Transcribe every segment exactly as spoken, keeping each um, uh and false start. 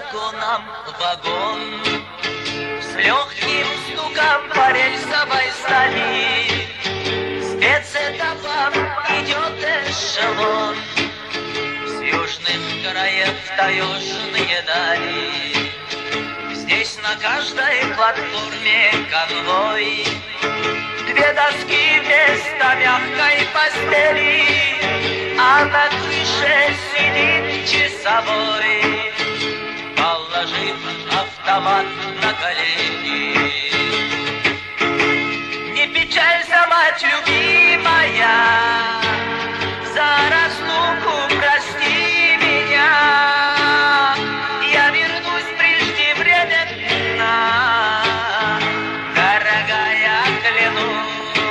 вагоном вагон, с легким стуком по рельсовой стали, спецэтапом идет эшелон. С южных краев таежные дали, здесь на каждой платформе конвой. Две доски вместо мягкой постели, а на крыше сидит часовой, положив автомат на колени. Не печалься, мать любимая, за разлуку прости меня. Я вернусь преждевременно, дорогая, клянусь.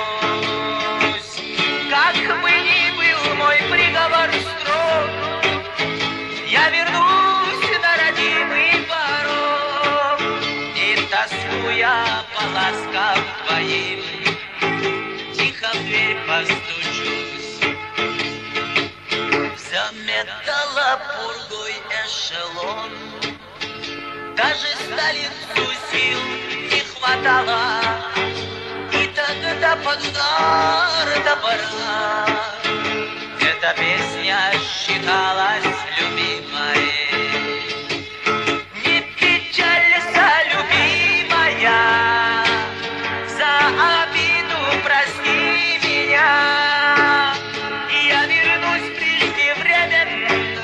Как бы ни был мой приговор строг, я вернусь на родимый порог, и, тоскуя по ласкам твоим, тихо в дверь постучусь. Заметала пургой эшелон, даже столицу сил не хватало, и тогда под удар топора эта песня считалась любимой. Не печалься, любимая, за обиду прости меня. Я вернусь преждевременно,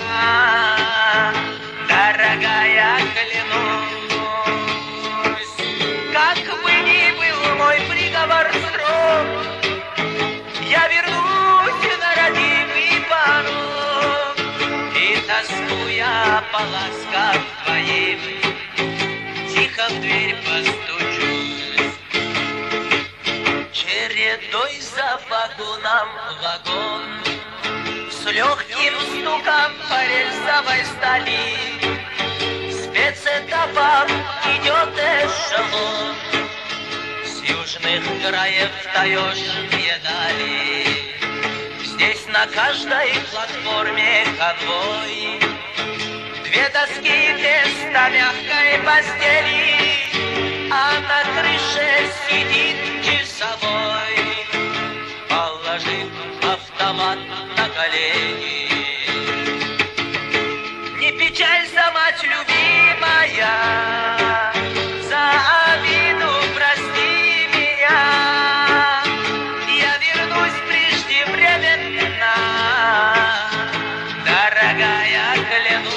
дорогая, клянусь. Как бы ни был мой приговор строг, я вернусь на родимый порог, и, тоскуя по ласкам твоим, тихо в дверь постучусь. Чередой за вагоном вагон, с легким стуком по рельсовой стали, спецэтапом идет эшелон. С южных краев таежные дали, здесь на каждой платформе конвой. Две доски вместо мягкой постели, а на крыше сидит часовой, положив автомат на колени. Не печалься, мать любимая, за обиду прости меня. Я вернусь преждевременно, дорогая, клянусь.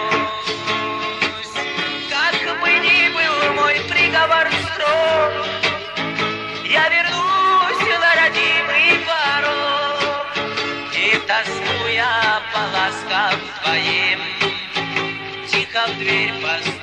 Как бы ни был мой приговор строг, я вернусь на родимый порог, и, тоскуя по ласкам твоим, тихо в дверь постучусь.